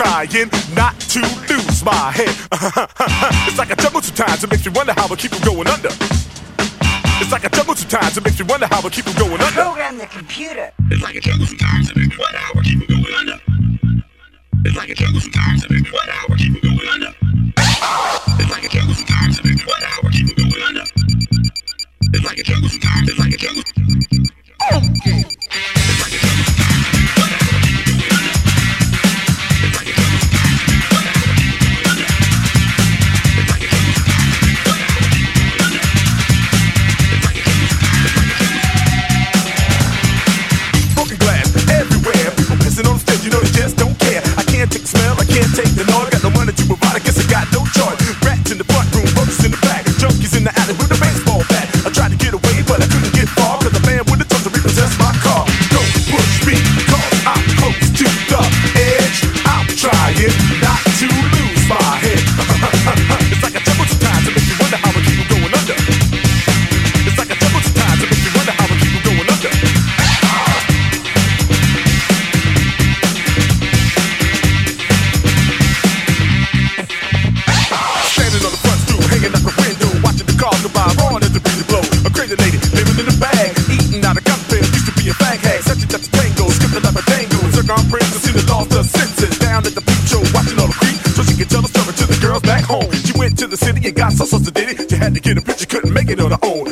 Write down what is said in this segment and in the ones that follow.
trying not to lose my head. It's like a jungle sometimes, it makes me wonder how I keep from going under. It's like a jungle sometimes, it makes me wonder how I keep from going under. Program the computer. It's like a jungle sometimes, it makes me wonder how I keep from going under. It's like a jungle sometimes, it makes me wonder how I keep from going under. It's like a jungle sometimes, it makes me wonder how I keep from going under. It's like a jungle sometimes, it's like a jungle. Okay. It's like a jungle sometimes, it makes me wonder how I keep from going under. It's like a jungle sometimes, it makes me wonder how I keep from going under. It's like a jungle sometimes, it makes me wonder how I keep from going under. It's like a jungle sometimes, it's like a jungle. Broken glass everywhere, people pissing on the stage, you know they just don't care. I can't take the smell, I can't take the noise. Got no money to provide, I guess I got no choice. Rats in the front room, roaches in the back, junkies in the alley with a baseball bat. I tried to get away, but I couldn't get far, cause the man with the tongue to repossess my car. Don't push me, cause I'm close to the edge. I'm trying not to lose my head. It's like a jungle sometimes, it makes me wonder how I keep from going under. It's like a jungle sometimes, it makes me wonder how I keep from going under. Standing on the front stoop, hanging out the window, watching the cars go by, roaring as the breeze blow. A crazy lady living in a bag, eating out of cocktails, used to be a fag hag, such a tango, skipping like a tango, circumference, seen the lost her senses. Down at the peep show, watching all the creep, so she could tell the story to the girls back home. She went to the city and got so sedated, she had to get a picture, couldn't make it on her own.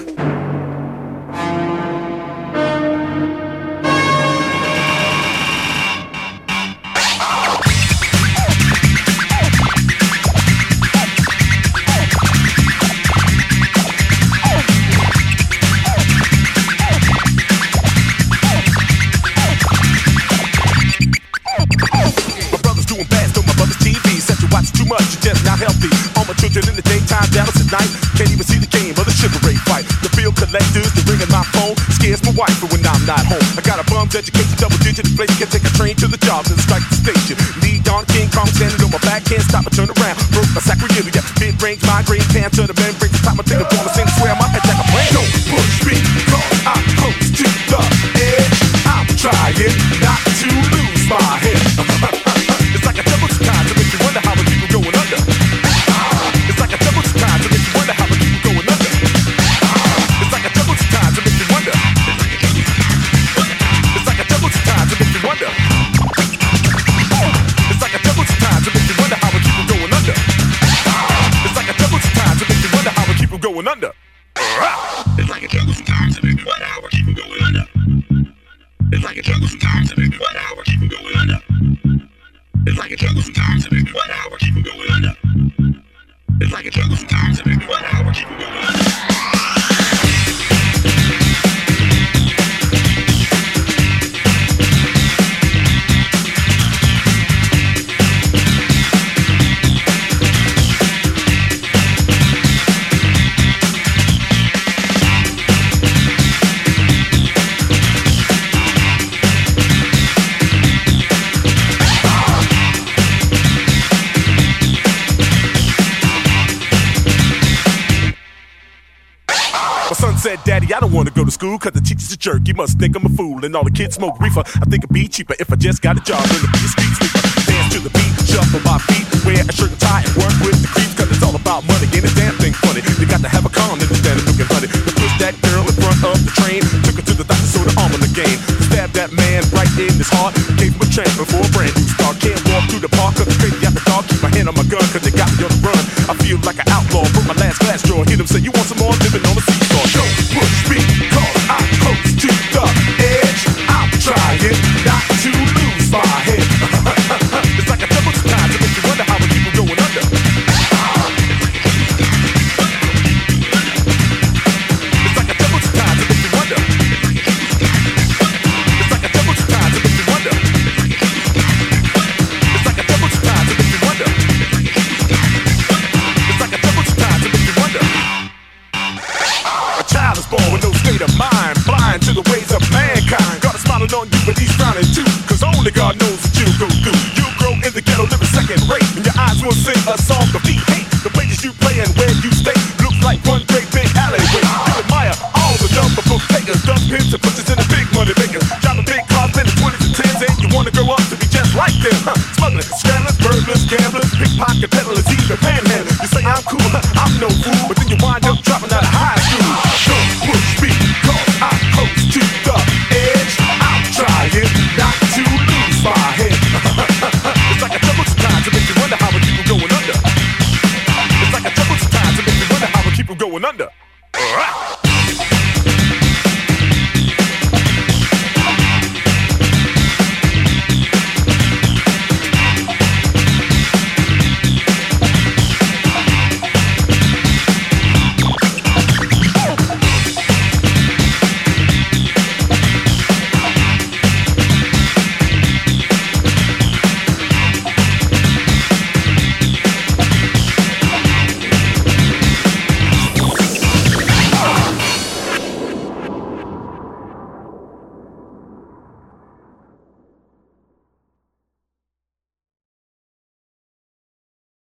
Too much, you're just not healthy. All my children in the daytime, Dallas at night. Can't even see the game or the sugar rate fight. The bill collectors, the ringing my phone scares my wife when I'm not home. I got a bum's education, double digit inflation. Can take a train to the job and strike the station. Lead on King Kong, standing on my back, can't stop or turn around. Broke my sacroiliac, mid-range migraine, cancer, the membrane. Top of thing, I wanna sing, swear I might attack a brain. Don't push me, cause I'm close to the edge. I'm trying not to lose my head. It's like a double sometimes, it makes you wonder how I keep from going under. It's like a double sometimes, it makes you wonder how I keep from going under. It's like a double sometimes, it makes you wonder. It's like a double sometimes, it makes you wonder. It's like a double sometimes, it makes you wonder how I keep from going under. It's like a double sometimes, it makes you wonder how I keep from going under. It's like a jungle sometimes, it makes me wonder how I keep from going under. It's like a jungle sometimes, it makes me wonder how I keep from going under. It's like a jungle sometimes, it makes me wonder how I keep from going under. It's like a jungle sometimes, it makes me wonder how I keep from going under. Said, Daddy, I don't want to go to school cause the teacher's a jerk. He must think I'm a fool and all the kids smoke reefer. I think it'd be cheaper if I just got a job and be a street sweeper. Dance to the beat, shuffle my feet, wear a shirt and tie and work with the creeps cause it's all about money. Ain't a damn thing funny. You got to have a calm instead of looking honey. To push that girl in front of the train, took her to the doctor so the arm in the game. Stabbed that man right in his heart, gave him a transfer for a brand new start. Can't walk through the park cause it's crazy after dark. Keep my hand on my gun cause they got me on the run. I feel like an outlaw, broke my last glass drawer. Hit him, say you want some more, living on the seesaw. Don't push me, cause I'm close to the edge. I'm trying not to lose my head. It's like a double sometimes, it makes you wonder how I keep from going under. It's like a double sometimes, it makes you wonder. It's like a double sometimes, it makes you wonder. It's like a double sometimes, it makes you wonder. It's like a double sometimes, it makes you wonder. A child is born with no state of mind, blind to the ways of mankind. God is smiling on you, but he's frowning too, cause only God knows what you'll go through. You'll grow in the ghetto, living second rate, and your eyes will sing a song